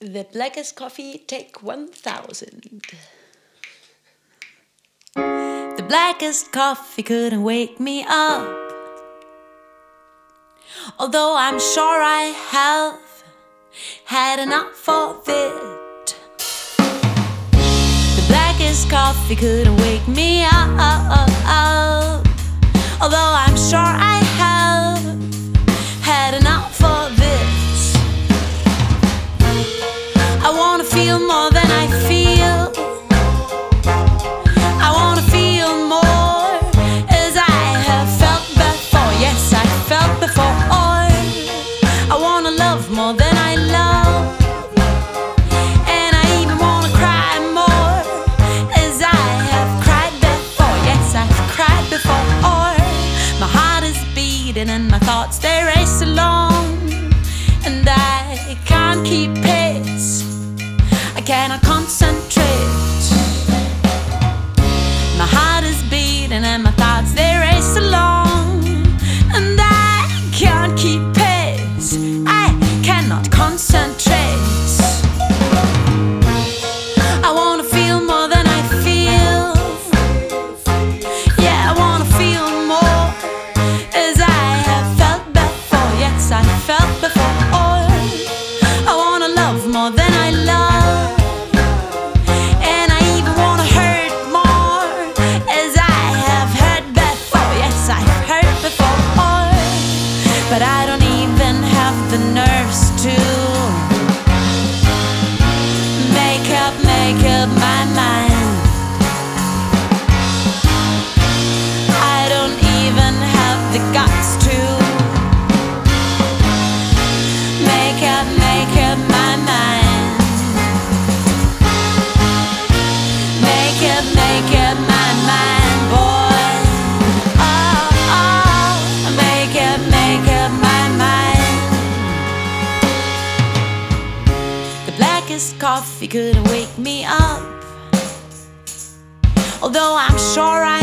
The blackest coffee, take 1000. The blackest coffee couldn't wake me up, although I'm sure I have had enough of it. The blackest coffee couldn't wake me up, although I'm sure I have had enough of this. I wanna feel more than I feel. I wanna feel more as I have felt before. Yes, I felt before. I wanna love more than I love, and I even wanna cry more as I have cried before. Yes, I've cried before. My heart is beating and my thoughts, they race along, and I can't keep pace. I cannot concentrate. My heart is beating and my thoughts, they race along, and I can't keep pace. I cannot concentrate. I wanna feel more than I feel. Yeah, I wanna feel more as I have felt before. Yes, I felt before. I wanna love more than I love, and I even wanna hurt more as I have hurt before. Yes, I've hurt before, but I don't even have the nerves to make up my mind. I don't even have the guts to make up my mind. Make up my mind, boy. Make up my mind. The blackest coffee couldn't wake me up, although I'm sure I